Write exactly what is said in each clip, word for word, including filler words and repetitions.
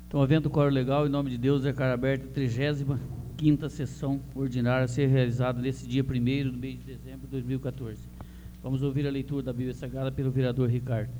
Então, havendo quórum legal, em nome de Deus, declaro aberta a trigésima quinta sessão ordinária a ser realizada nesse dia primeiro do mês de dezembro de dois mil e quatorze. Vamos ouvir a leitura da Bíblia Sagrada pelo vereador Ricardo.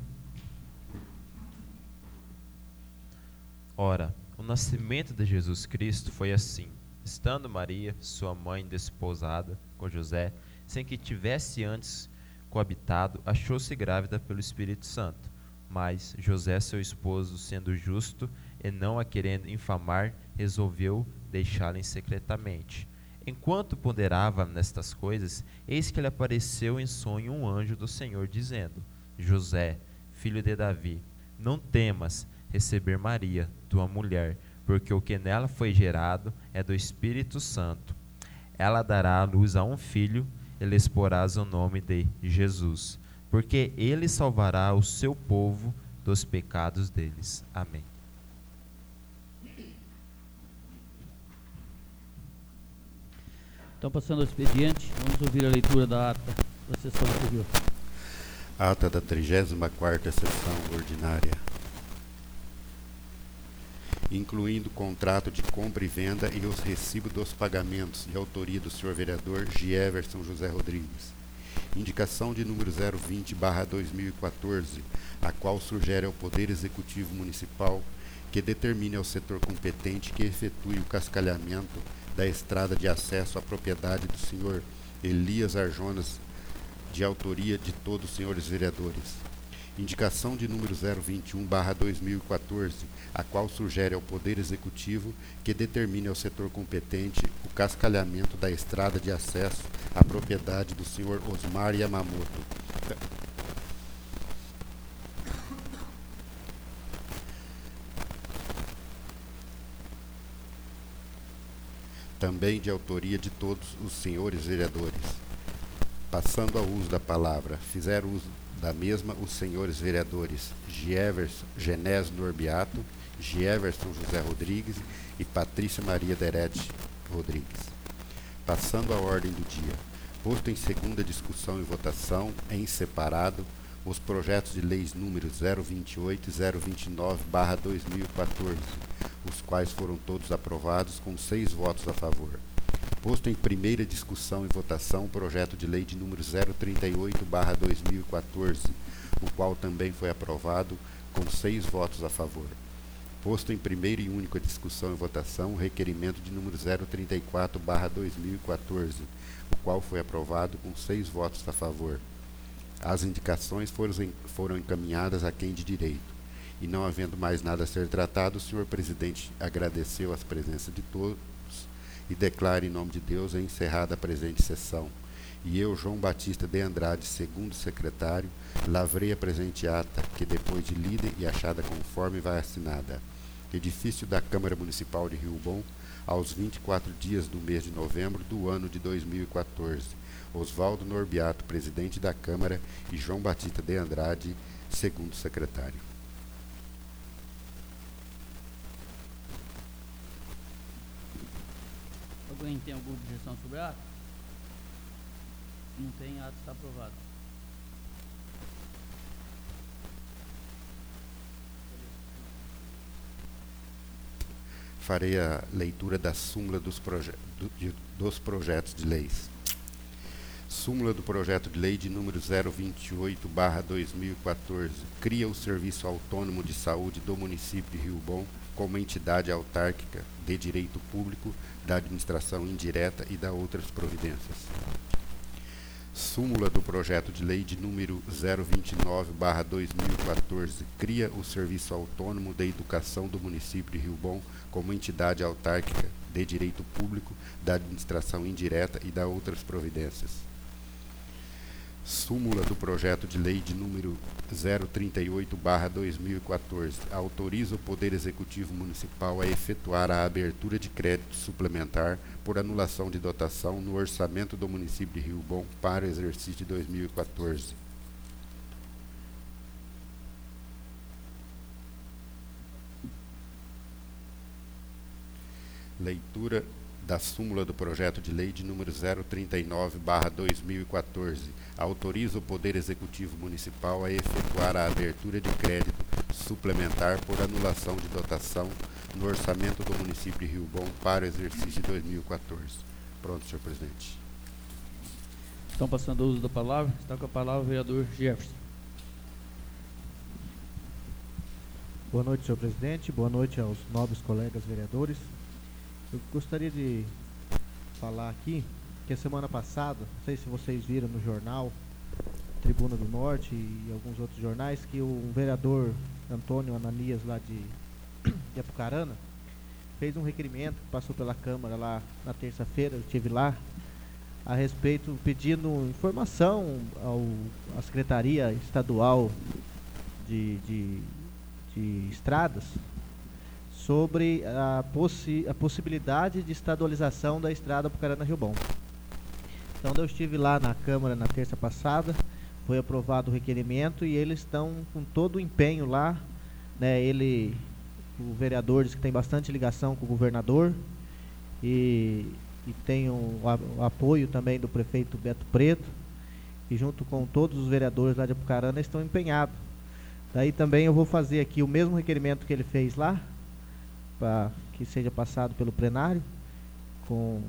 Ora, o nascimento de Jesus Cristo foi assim. Estando Maria, sua mãe, desposada com José, sem que tivesse antes coabitado, achou-se grávida pelo Espírito Santo. Mas José, seu esposo, sendo justo e não a querendo infamar, resolveu deixá-la secretamente. Enquanto ponderava nestas coisas, eis que lhe apareceu em sonho um anjo do Senhor, dizendo: José, filho de Davi, não temas receber Maria, tua mulher, porque o que nela foi gerado é do Espírito Santo. Ela dará à luz a um filho, e lhes porás o nome de Jesus, porque ele salvará o seu povo dos pecados deles. Amém. Então, passando ao expediente, vamos ouvir a leitura da ata da sessão anterior. Ata da trigésima quarta sessão ordinária, incluindo o contrato de compra e venda e os recibos dos pagamentos de autoria do senhor vereador Gieverson José Rodrigues. Indicação de número zero vinte barra dois mil e quatorze, a qual sugere ao Poder Executivo Municipal que determine ao setor competente que efetue o cascalhamento da estrada de acesso à propriedade do senhor Elias Arjonas, de autoria de todos os senhores vereadores. Indicação de número zero vinte e um barra dois mil e quatorze, a qual sugere ao Poder Executivo que determine ao setor competente o cascalhamento da estrada de acesso à propriedade do senhor Osmar Yamamoto, também de autoria de todos os senhores vereadores. Passando ao uso da palavra, fizeram uso da mesma os senhores vereadores Gieverson Genésio Norbiato, Gieverson José Rodrigues e Patrícia Maria Derete Rodrigues. Passando à ordem do dia, posto em segunda discussão e votação, em separado, os projetos de leis números zero vinte e oito e zero vinte e nove barra dois mil e quatorze, os quais foram todos aprovados com seis votos a favor. Posto em primeira discussão e votação o projeto de lei de número zero trinta e oito barra dois mil e quatorze, o qual também foi aprovado com seis votos a favor. Posto em primeira e única discussão e votação o requerimento de número zero trinta e quatro barra dois mil e quatorze, o qual foi aprovado com seis votos a favor. As indicações foram, foram encaminhadas a quem de direito. E não havendo mais nada a ser tratado, o senhor presidente agradeceu as presenças de todos e declara em nome de Deus a encerrada a presente sessão. E eu, João Batista de Andrade, segundo secretário, lavrei a presente ata, que depois de lida e achada conforme vai assinada. Edifício da Câmara Municipal de Rio Bom, aos vinte e quatro dias do mês de novembro do ano de dois mil e quatorze. Oswaldo Norbiato, presidente da Câmara, e João Batista de Andrade, segundo secretário. Alguém tem alguma objeção sobre a ata? Não tem, a ata está aprovada. Farei a leitura da súmula dos, proje do, de, dos projetos de leis. Súmula do projeto de lei de número zero vinte e oito barra dois mil e quatorze, cria o Serviço Autônomo de Saúde do município de Rio Bom como entidade autárquica de direito público, da administração indireta e da outras providências. Súmula do projeto de lei de número zero vinte e nove barra dois mil e quatorze, cria o Serviço Autônomo de Educação do município de Rio Bom como entidade autárquica de direito público, da administração indireta e da outras providências. Súmula do projeto de lei de número zero trinta e oito barra dois mil e quatorze, autoriza o Poder Executivo Municipal a efetuar a abertura de crédito suplementar por anulação de dotação no orçamento do município de Rio Bom para o exercício de dois mil e quatorze. Leitura da súmula do projeto de lei de número zero trinta e nove barra dois mil e quatorze, autoriza o Poder Executivo Municipal a efetuar a abertura de crédito suplementar por anulação de dotação no orçamento do município de Rio Bom para o exercício de dois mil e quatorze. Pronto, senhor presidente. Estão passando o uso da palavra. Está com a palavra o vereador Jefferson. Boa noite, senhor presidente. Boa noite aos nobres colegas vereadores. Eu gostaria de falar aqui que a semana passada, não sei se vocês viram no jornal Tribuna do Norte e alguns outros jornais, que o vereador Antônio Ananias, lá de, de Apucarana, fez um requerimento que passou pela Câmara lá na terça-feira. Eu estive lá a respeito, pedindo informação ao, à Secretaria Estadual de, de, de Estradas sobre a, possi a possibilidade de estadualização da estrada Apucarana-Rio Bom. Então eu estive lá na Câmara na terça passada, foi aprovado o requerimento e eles estão com todo o empenho lá, né? Ele, o vereador, diz que tem bastante ligação com o governador e, e tem o, o apoio também do prefeito Beto Preto, e junto com todos os vereadores lá de Apucarana estão empenhados. Daí também eu vou fazer aqui o mesmo requerimento que ele fez lá, para que seja passado pelo plenário, com,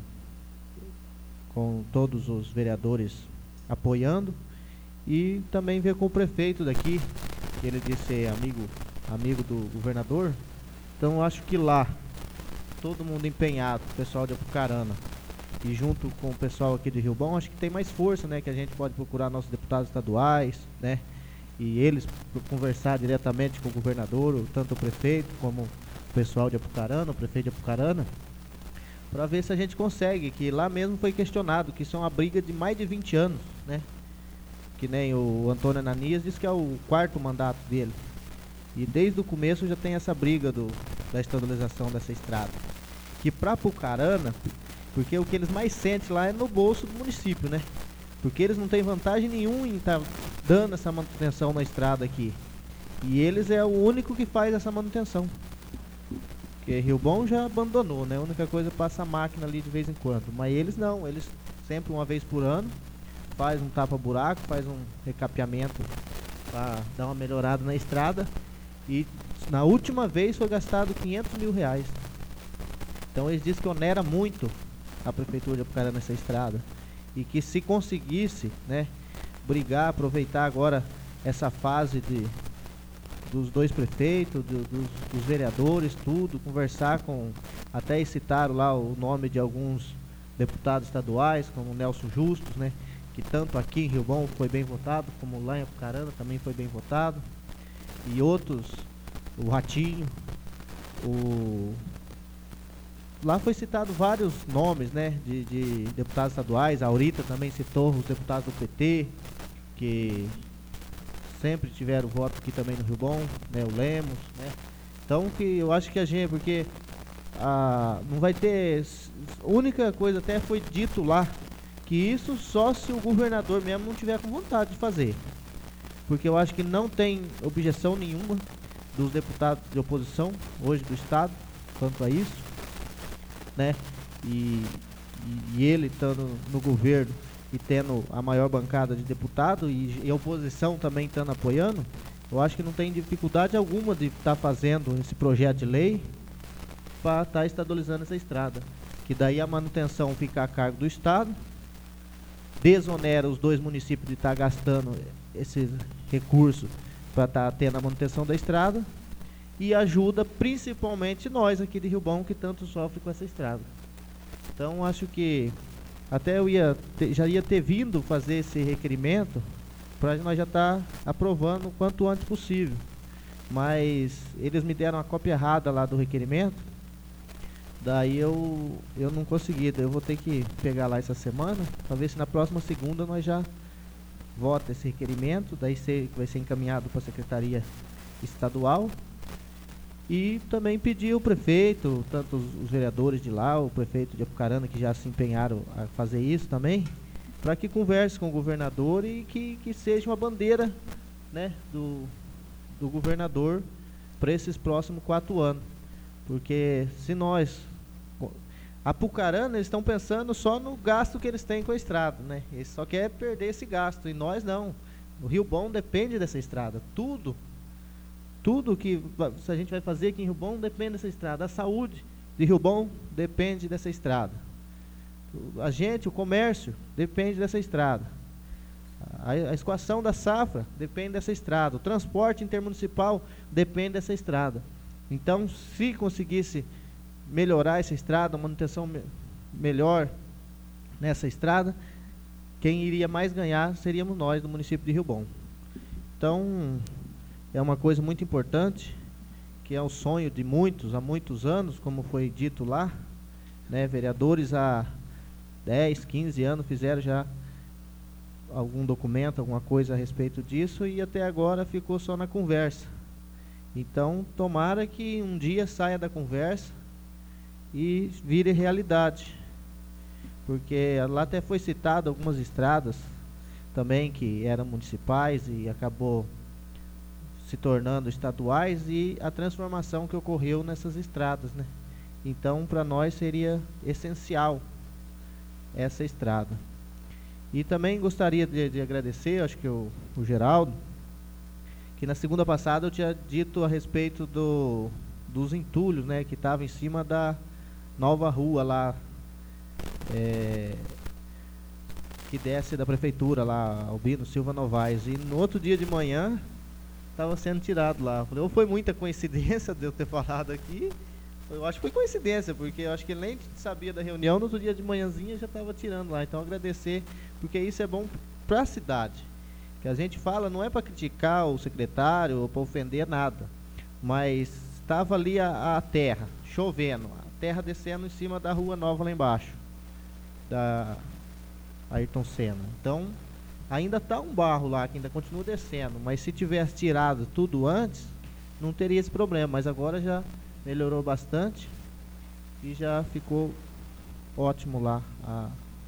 com todos os vereadores apoiando, e também ver com o prefeito daqui, que ele disse ser amigo, amigo do governador. Então eu acho que lá, todo mundo empenhado, o pessoal de Apucarana, e junto com o pessoal aqui de Rio Bom, acho que tem mais força, né, que a gente pode procurar nossos deputados estaduais, né, e eles conversar diretamente com o governador, tanto o prefeito como o pessoal de Apucarana, o prefeito de Apucarana, para ver se a gente consegue, que lá mesmo foi questionado, que isso é uma briga de mais de vinte anos, né? Que nem o Antônio Ananias disse que é o quarto mandato dele. E desde o começo já tem essa briga do, da estadualização dessa estrada. Que para Apucarana, porque o que eles mais sentem lá é no bolso do município, né? Porque eles não têm vantagem nenhuma em estar tá dando essa manutenção na estrada aqui. E eles é o único que faz essa manutenção. Porque Rio Bom já abandonou, né? A única coisa é passar a máquina ali de vez em quando. Mas eles não, eles sempre uma vez por ano faz um tapa-buraco, faz um recapeamento para dar uma melhorada na estrada. E na última vez foi gastado quinhentos mil reais. Então eles dizem que onera muito a prefeitura de Apucarana nessa estrada. E que se conseguisse, né, brigar, aproveitar agora essa fase de dos dois prefeitos, do, dos, dos vereadores, tudo, conversar com, até citaram lá o nome de alguns deputados estaduais, como o Nelson Justus, né, que tanto aqui em Rio Bom foi bem votado, como lá em Apucarana também foi bem votado, e outros, o Ratinho, o... lá foi citado vários nomes, né, de, de deputados estaduais. A Aurita também citou os deputados do P T, que sempre tiveram voto aqui também no Rio Bom, né, o Lemos, né. Então que eu acho que a gente, porque a, não vai ter, a única coisa até foi dito lá, que isso só se o governador mesmo não tiver com vontade de fazer. Porque eu acho que não tem objeção nenhuma dos deputados de oposição hoje do estado quanto a isso, né, e, e, e ele estando no governo e tendo a maior bancada de deputado e, e a oposição também estando apoiando, eu acho que não tem dificuldade alguma de estar tá fazendo esse projeto de lei para estar tá estadualizando essa estrada, que daí a manutenção fica a cargo do estado, desonera os dois municípios de estar tá gastando esse recurso para estar tá tendo a manutenção da estrada, e ajuda principalmente nós aqui de Rio Bom, que tanto sofre com essa estrada. Então acho que até eu ia ter, já ia ter vindo fazer esse requerimento para nós já estar tá aprovando o quanto antes possível, mas eles me deram a cópia errada lá do requerimento, daí eu, eu não consegui. Daí eu vou ter que pegar lá essa semana para ver se na próxima segunda nós já vota esse requerimento, daí ser, vai ser encaminhado para a Secretaria Estadual. E também pedir ao prefeito, tanto os, os vereadores de lá, o prefeito de Apucarana, que já se empenharam a fazer isso também, para que converse com o governador e que, que seja uma bandeira, né, do, do governador para esses próximos quatro anos. Porque se nós... Apucarana, eles estão pensando só no gasto que eles têm com a estrada, né? Eles só querem perder esse gasto, e nós não. O Rio Bom depende dessa estrada. Tudo tudo que va- se a gente vai fazer aqui em Rio Bom depende dessa estrada. A saúde de Rio Bom depende dessa estrada. O- A gente, o comércio, depende dessa estrada. A, a escoação da safra depende dessa estrada. O transporte intermunicipal depende dessa estrada. Então, se conseguisse melhorar essa estrada, uma manutenção me- melhor nessa estrada, quem iria mais ganhar seríamos nós do município de Rio Bom. Então, é uma coisa muito importante, que é o sonho de muitos, há muitos anos, como foi dito lá, né, vereadores há dez, quinze anos fizeram já algum documento, alguma coisa a respeito disso, e até agora ficou só na conversa. Então, tomara que um dia saia da conversa e vire realidade. Porque lá até foi citado algumas estradas também que eram municipais e acabou se tornando estaduais, e a transformação que ocorreu nessas estradas, né? Então, para nós seria essencial essa estrada. E também gostaria de, de agradecer, acho que o, o Geraldo, que na segunda passada eu tinha dito a respeito do, dos entulhos, né, que estavam em cima da nova rua lá, é, que desce da prefeitura lá, Albino Silva Novaes. E no outro dia de manhã estava sendo tirado lá. Eu falei, ou foi muita coincidência de eu ter falado aqui, eu acho que foi coincidência, porque eu acho que ele nem sabia da reunião, no outro dia de manhãzinha já estava tirando lá. Então agradecer, porque isso é bom para a cidade. Que a gente fala não é para criticar o secretário ou para ofender nada, mas estava ali a, a terra, chovendo, a terra descendo em cima da rua nova lá embaixo, da Ayrton Senna. Então, ainda está um barro lá, que ainda continua descendo, mas se tivesse tirado tudo antes, não teria esse problema, mas agora já melhorou bastante e já ficou ótimo lá. A...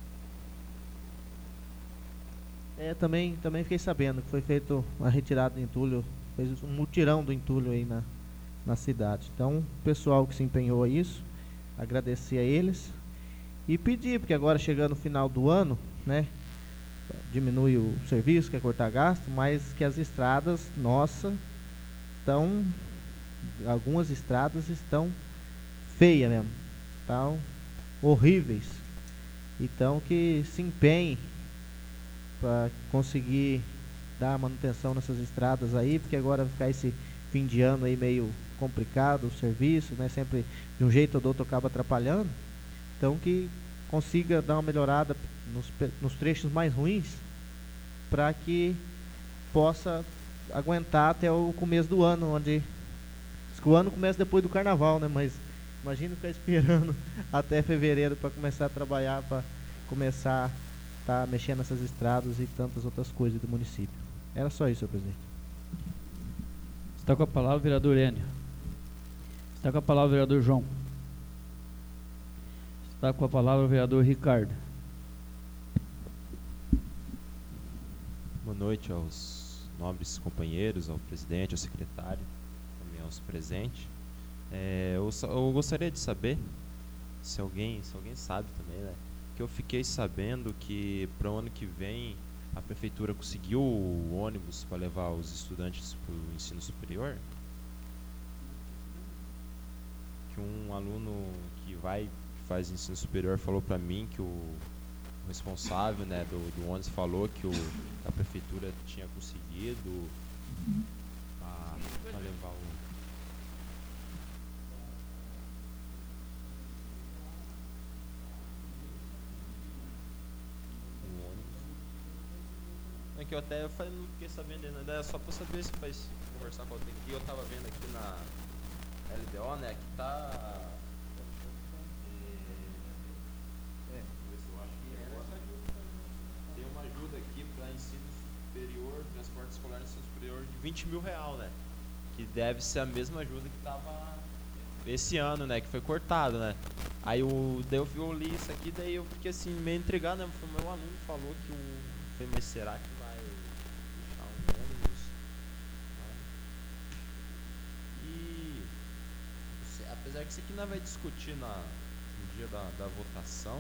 É, também, também fiquei sabendo que foi feito uma retirada do entulho, fez um mutirão do entulho aí na, na cidade. Então, o pessoal que se empenhou a isso, agradecer a eles e pedir, porque agora chegando no final do ano, né, diminui o serviço, quer cortar gasto, mas que as estradas, nossa, estão, algumas estradas estão feias mesmo, estão horríveis. Então que se empenhe para conseguir dar manutenção nessas estradas aí, porque agora vai ficar esse fim de ano aí meio complicado, o serviço, né, sempre de um jeito ou do outro acaba atrapalhando. Então que consiga dar uma melhorada nos, nos trechos mais ruins, para que possa aguentar até o começo do ano, onde diz que o ano começa depois do carnaval, né? Mas imagina ficar esperando até fevereiro para começar a trabalhar, para começar a estar tá mexendo nessas estradas e tantas outras coisas do município. Era só isso, senhor presidente. Está com a palavra o vereador Enio. Está com a palavra o vereador João. Está com a palavra o vereador Ricardo. Boa noite aos nobres companheiros, ao presidente, ao secretário, também aos presentes. É, eu, eu gostaria de saber, se alguém, se alguém sabe também, né, que eu fiquei sabendo que para o ano que vem a prefeitura conseguiu o ônibus para levar os estudantes para o ensino superior. Que um aluno que vai, que faz ensino superior, falou para mim que o O responsável, né, do, do ônibus falou que o, a prefeitura tinha conseguido para levar o, o ônibus. É que eu até eu falei, não fiquei sabendo ainda, é só para saber se faz conversar com alguém aqui. Eu tava vendo aqui na L B O, né, que tá. Tem uma ajuda aqui para ensino superior, transporte escolar e ensino superior de vinte mil reais, né? Que deve ser a mesma ajuda que estava esse ano, né? Que foi cortado, né? Aí o, daí eu, eu li isso aqui, daí eu fiquei assim, meio intrigado, né? O meu aluno falou que o. Falei, mas será que vai deixar um ônibus? E apesar que isso aqui não vai discutir na, no dia da, da votação,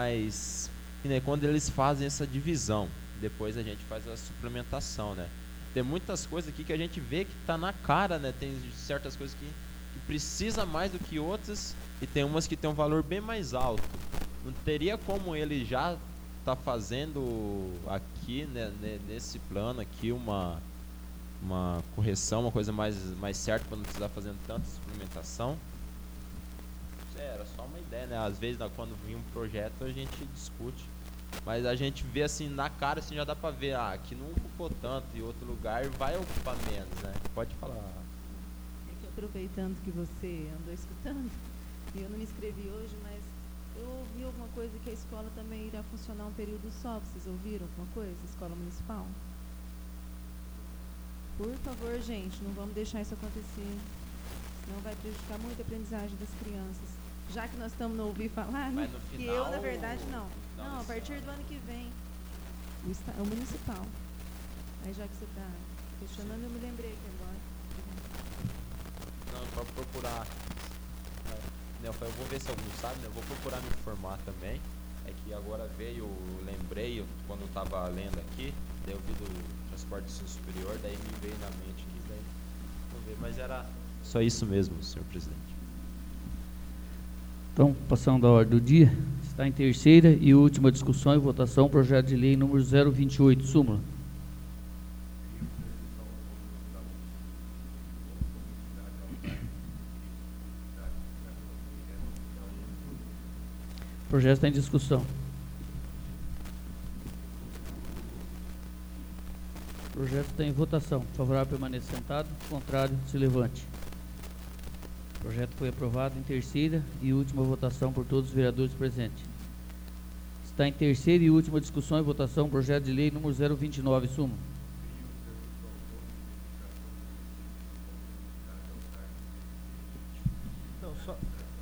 mas né, quando eles fazem essa divisão, depois a gente faz a suplementação, né? tem muitas coisas aqui que a gente vê que está na cara, né? Tem certas coisas que, que precisa mais do que outras e tem umas que tem um valor bem mais alto. Não teria como ele já tá fazendo aqui, né, nesse plano aqui, uma, uma correção, uma coisa mais, mais certa para não precisar fazer tanta suplementação? É, era só uma ideia, né? Às vezes, quando vem um projeto, a gente discute. Mas a gente vê assim, na cara, assim, já dá para ver, ah, aqui não ocupou tanto e outro lugar vai ocupar menos, né? Pode falar. É que aproveitando que você andou escutando, e eu não me inscrevi hoje, mas eu ouvi alguma coisa que a escola também irá funcionar um período só. Vocês ouviram alguma coisa? Escola municipal? Por favor, gente, não vamos deixar isso acontecer. Senão vai prejudicar muito a aprendizagem das crianças. Já que nós estamos no ouvir falar, né? Mas no Que final, eu, na verdade, não. não, Não, a partir do ano que vem. O, esta, o municipal. Aí já que você está questionando, eu me lembrei aqui agora. Não, para procurar. Eu vou ver se alguém sabe, né? Eu vou procurar me informar também. É que agora veio, lembrei, eu, quando eu estava lendo aqui, daí eu vi do transporte de ensino superior, daí me veio na mente que daí, vamos ver, mas era só isso mesmo, senhor presidente. Então, passando a ordem do dia, está em terceira e última discussão e votação, projeto de lei número zero vinte e oito, súmula. O projeto está em discussão. O projeto está em votação. Favorável, permaneça sentado. Contrário, se levante. O projeto foi aprovado em terceira e última votação por todos os vereadores presentes. Está em terceira e última discussão e votação o projeto de lei número zero vinte e nove, súmula. Não, só...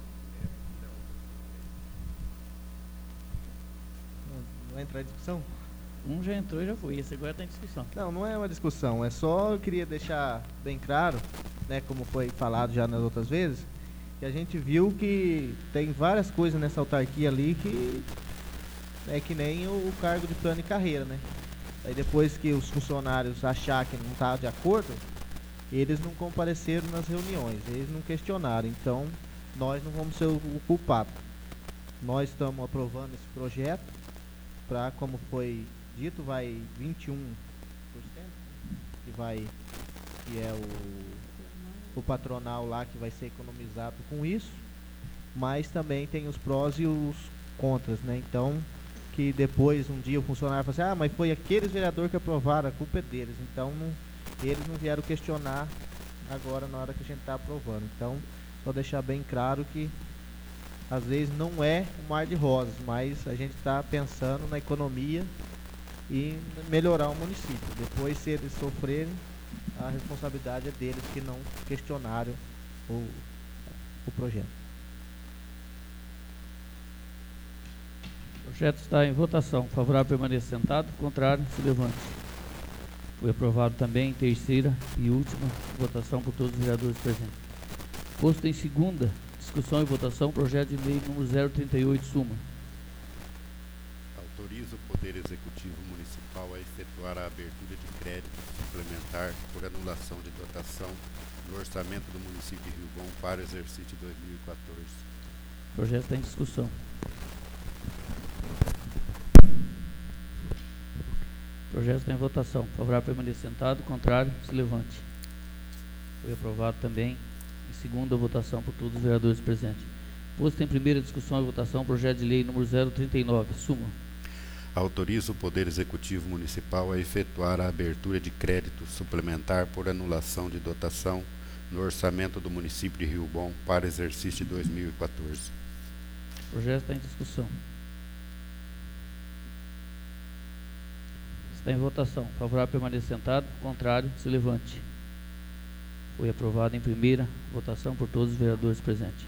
Não vai entrar em discussão? Um já entrou e já foi. Esse agora está em discussão. Não, não é uma discussão. É só eu queria deixar bem claro, né, como foi falado já nas outras vezes, que a gente viu que tem várias coisas nessa autarquia ali que é que nem o, o cargo de plano e carreira, né? Aí depois que os funcionários achar que não está de acordo, eles não compareceram nas reuniões, eles não questionaram. Então, nós não vamos ser o, o culpado. Nós estamos aprovando esse projeto para, como foi dito, vai vinte e um por cento, que vai, que é o, o patronal lá que vai ser economizado com isso, mas também tem os prós e os contras, né? Então, que depois um dia o funcionário fala assim, ah, mas foi aqueles vereadores que aprovaram, a culpa é deles. Então, não, eles não vieram questionar agora na hora que a gente está aprovando. Então, vou deixar bem claro que às vezes não é um mar de rosas, mas a gente está pensando na economia e melhorar o município. Depois, se eles sofrerem, a responsabilidade é deles que não questionaram o, o projeto. O projeto está em votação. Favorável, permaneça sentado. Contrário, se levante. Foi aprovado também em terceira e última votação por todos os vereadores presentes. Posto em segunda discussão e votação, projeto de lei número zero trinta e oito, súmula. Autoriza o Poder Executivo Municipal a efetuar a abertura de crédito suplementar por anulação de dotação no orçamento do município de Rio Bom para o exercício dois mil e quatorze. O projeto está em discussão. O projeto está em votação. Favorável, permaneça sentado. Contrário, se levante. Foi aprovado também em segunda votação por todos os vereadores presentes. Posto em primeira discussão e votação, projeto de lei número zero trinta e nove, súmula. Autoriza o Poder Executivo Municipal a efetuar a abertura de crédito suplementar por anulação de dotação no orçamento do município de Rio Bom para exercício dois mil e quatorze. O projeto está em discussão. Está em votação. Favorável, permaneça sentado. Contrário, se levante. Foi aprovado em primeira votação por todos os vereadores presentes.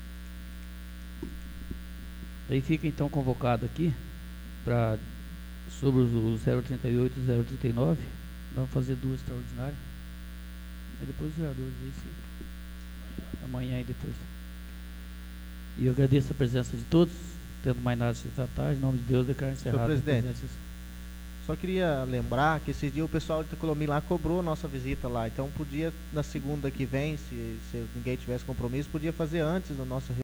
Daí fica então convocado aqui para sobre o zero trinta e oito e zero trinta e nove. Vamos fazer duas extraordinárias. Aí depois os vereadores aí se... amanhã e depois. E eu agradeço a presença de todos. Tendo mais nada a se tratar, em nome de Deus, declaro encerrado. Senhor presidente, Só queria lembrar que esses dias o pessoal de Tuculumi lá cobrou nossa visita lá. Então podia, na segunda que vem, se, se ninguém tivesse compromisso, podia fazer antes da nossa